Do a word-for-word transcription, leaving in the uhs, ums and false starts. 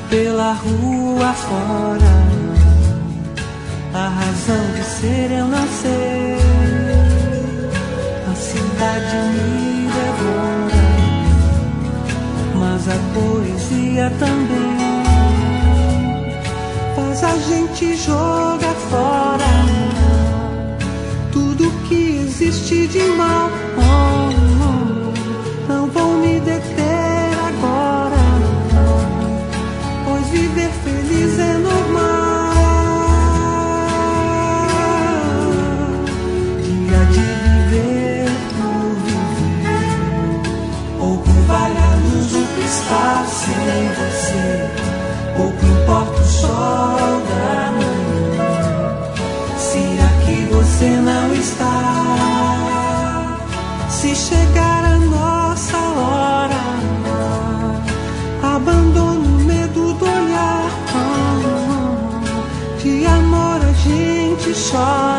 pela rua fora, a razão de ser eu não sei. A cidade me devora, mas a poesia também faz a gente jogar fora tudo que existe de mal. Oh, oh, não vou me deter agora, pois viver feliz é normal. Dia de viver por viver, pouco vale a luz do que está sem você, pouco importa o sol da manhã se aqui você não está. Se chegar a nossa hora, abandono o medo do olhar. De amor a gente chora.